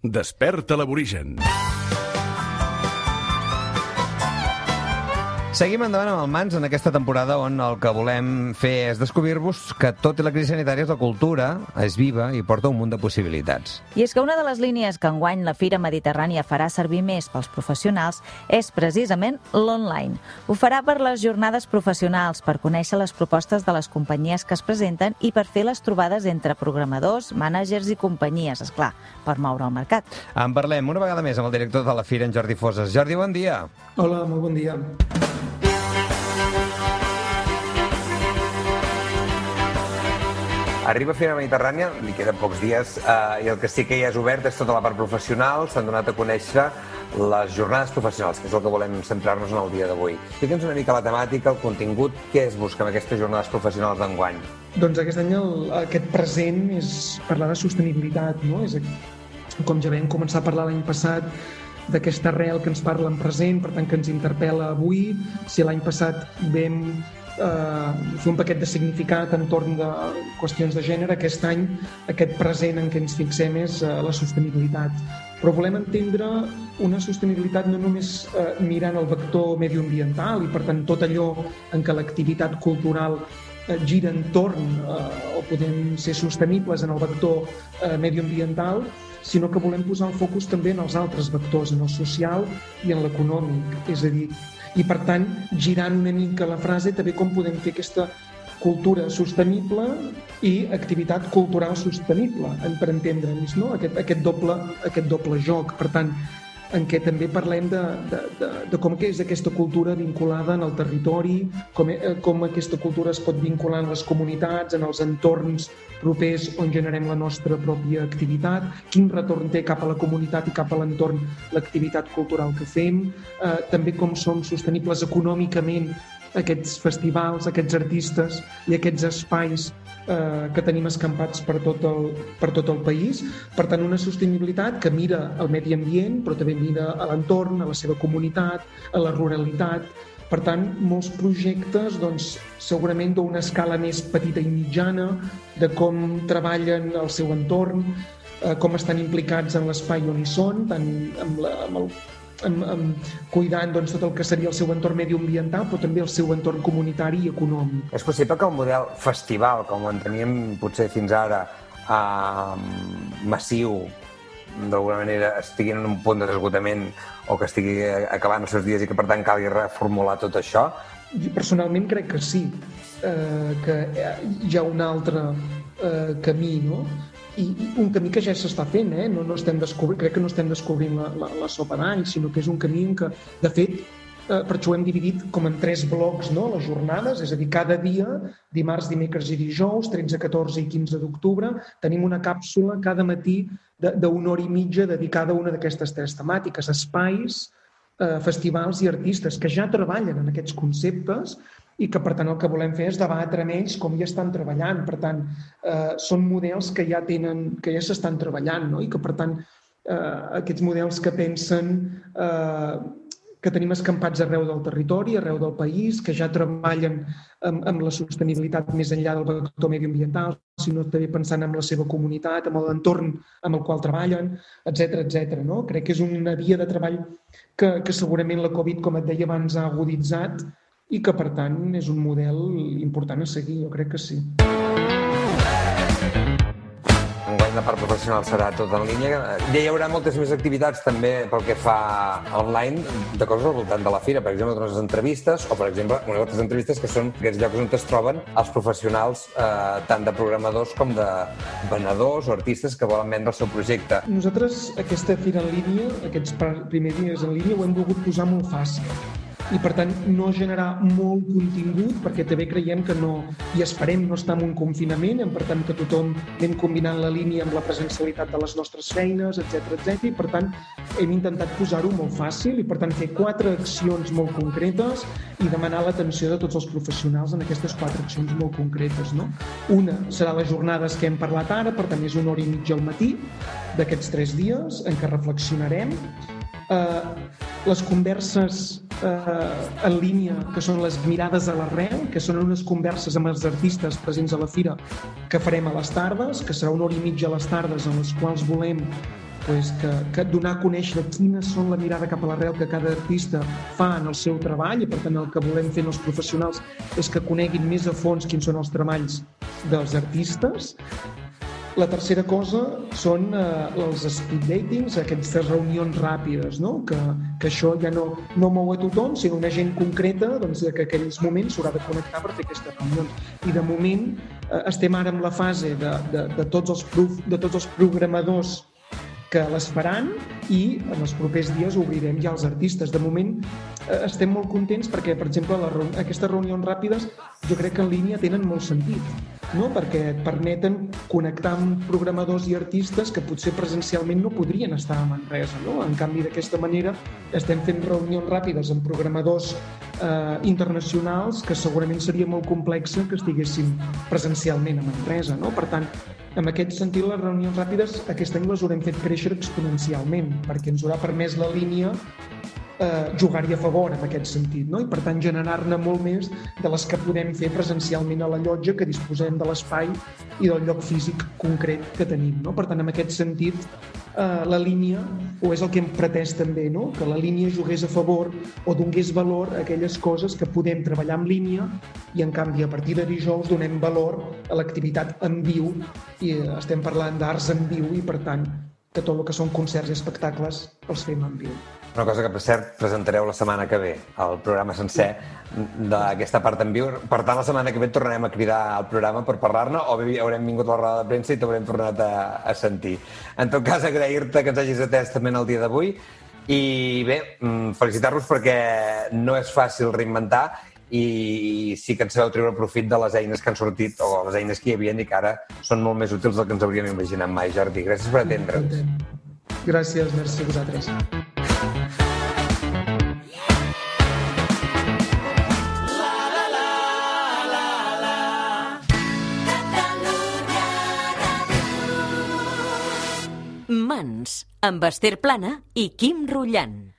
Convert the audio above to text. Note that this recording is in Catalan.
Desperta l'Aborigen. Seguim endavant amb el Mans en aquesta temporada on el que volem fer és descobrir-vos que tot i la crisi sanitària la cultura és viva i porta un munt de possibilitats. I és que una de les línies que enguany la Fira Mediterrània farà servir més pels professionals és precisament l'online. Ho farà per les jornades professionals, per conèixer les propostes de les companyies que es presenten i per fer les trobades entre programadors, mànagers i companyies, esclar, per moure el mercat. En parlem una vegada més amb el director de la Fira, en Jordi Foses. Jordi, bon dia. Hola, molt bon dia. Arriba Fira Mediterrània, li queden pocs dies, i el que sí que ja és obert és tota la part professional. S'han donat a conèixer les jornades professionals, que és el que volem centrar-nos en el dia d'avui. Explica'ns una mica la temàtica, el contingut, què es busca amb aquestes jornades professionals d'enguany? Doncs aquest any aquest present és parlar de sostenibilitat, no? Com ja vam començar a parlar l'any passat, d'aquesta arrel que ens parla en present, per tant que ens interpel·la avui. Si l'any passat vam fer un paquet de significat entorn de qüestions de gènere, aquest any aquest present en què ens fixem és la sostenibilitat. Però volem entendre una sostenibilitat no només mirant el vector mediambiental i per tant tot allò en què l'activitat cultural gira entorn o podem ser sostenibles en el vector mediambiental, sinó que volem posar el focus també en els altres vectors, en el social i en l'econòmic. És a dir, i per tant, girant una mica la frase, també com podem fer aquesta cultura sostenible i activitat cultural sostenible, per entendre'ns, no? Aquest doble joc. Per tant, en què també parlem de com és aquesta cultura vinculada en el territori, com aquesta cultura es pot vincular en les comunitats, en els entorns propers on generem la nostra pròpia activitat, quin retorn té cap a la comunitat i cap a l'entorn l'activitat cultural que fem, també com som sostenibles econòmicament aquests festivals, aquests artistes i aquests espais que tenim escampats per tot el país. Per tant, una sostenibilitat que mira el medi ambient, però també mira a l'entorn, a la seva comunitat, a la ruralitat. Per tant, molts projectes segurament d'una escala més petita i mitjana, de com treballen el seu entorn, com estan implicats en l'espai on hi són, tant cuidant tot el que seria el seu entorn mediambiental, però també el seu entorn comunitari i econòmic. És possible que el model festival, com ho enteníem potser fins ara, massiu, d'alguna manera estigui en un punt d'esgotament o que estigui acabant els seus dies i que per tant calgui reformular tot això? Jo personalment crec que sí, que hi ha un altre camí, no? I un camí que ja s'està fent, crec que no estem descobrint la sopa d'all, sinó que és un camí en què, de fet, per això ho hem dividit com en 3 blocs, no? Les jornades, és a dir, cada dia, dimarts, dimecres i dijous, 13, 14 i 15 d'octubre, tenim una càpsula cada matí d'una hora i mitja dedicada a una d'aquestes 3 temàtiques, espais, festivals i artistes que ja treballen en aquests conceptes i que, per tant, el que volem fer és debatre amb ells com ja estan treballant. Per tant, són models que ja s'estan treballant, no? I que, per tant, aquests models que pensen que tenim escampats arreu del territori, arreu del país, que ja treballen amb la sostenibilitat més enllà del vector mediambiental, sinó també pensant en la seva comunitat, amb l'entorn amb el qual treballen, etc. No? Crec que és una via de treball que segurament la Covid, com et deia abans, ha aguditzat i que, per tant, és un model important a seguir, jo crec que sí. Enguany la part professional serà tot en línia. Ja hi haurà moltes més activitats també pel que fa online de coses al voltant de la fira. Per exemple, unes entrevistes o, per exemple, unes altres entrevistes que són aquests llocs on es troben els professionals tant de programadors com de venedors o artistes que volen vendre el seu projecte. Nosaltres aquesta fira en línia, aquests primers dies en línia, ho hem volgut posar molt fàcil. I, per tant, no generar molt contingut, perquè també creiem que no, i esperem no estar en un confinament, per tant, que tothom anem combinant la línia amb la presencialitat de les nostres feines, etc. I, per tant, hem intentat posar-ho molt fàcil i, per tant, fer 4 accions molt concretes i demanar l'atenció de tots els professionals en aquestes 4 accions molt concretes, no? Una serà les jornades que hem parlat ara, per tant, és 1 hora i mitja al matí d'aquests 3 dies en què reflexionarem. Les converses en línia, que són les mirades a l'arrel, que són unes converses amb els artistes presents a la fira que farem a les tardes, que serà 1 hora i mitja a les tardes en les quals volem que donar a conèixer quines són la mirada cap a l'arrel que cada artista fa en el seu treball, i per tant el que volem fer els professionals és que coneguin més a fons quins són els treballs dels artistes. La tercera cosa són els speed datings, aquestes reunions ràpides, no? Que això ja no mou a tothom, sinó una gent concreta que en aquells moments s'haurà de connectar per fer aquestes reunions. I de moment estem ara en la fase de tots els programadors que les faran, i en els propers dies obrirem ja als artistes. De moment estem molt contents perquè, per exemple, aquestes reunions ràpides jo crec que en línia tenen molt sentit, no? Perquè et permeten connectar amb programadors i artistes que potser presencialment no podrien estar a Manresa, no? En canvi, d'aquesta manera estem fent reunions ràpides amb programadors internacionals que segurament seria molt complex que estiguessin presencialment a Manresa, no? Per tant, en aquest sentit, les reunions ràpides aquest any les haurem fet créixer exponencialment, perquè ens haurà permès la línia jugar-hi a favor en aquest sentit, no? I per tant generar-ne molt més de les que podem fer presencialment a la llotja, que disposem de l'espai i del lloc físic concret que tenim, no? Per tant, en aquest sentit, la línia, o és el que hem pretès també, no? Que la línia jugués a favor o donés valor a aquelles coses que podem treballar en línia, i en canvi a partir de dijous donem valor a l'activitat en viu, i estem parlant d'arts en viu, i per tant que tot el que són concerts i espectacles els fem en viu. Una cosa que, per cert, presentareu la setmana que ve, el programa sencer d'aquesta part en viu. Per tant, la setmana que ve tornarem a cridar al programa per parlar-ne, o bé haurem vingut a la roda de premsa i t'haurem tornat a sentir. En tot cas, agrair-te que ens hagis atès també en el dia d'avui, i bé, felicitar-vos perquè no és fàcil reinventar, i sí que en sabeu treure profit de les eines que han sortit, o les eines que hi havia, i que ara són molt més útils del que ens hauríem imaginat mai. Jordi, gràcies per atendre'ns. Gràcies, merci a vosaltres. Mans, amb Esther Plana i Quim Rullant.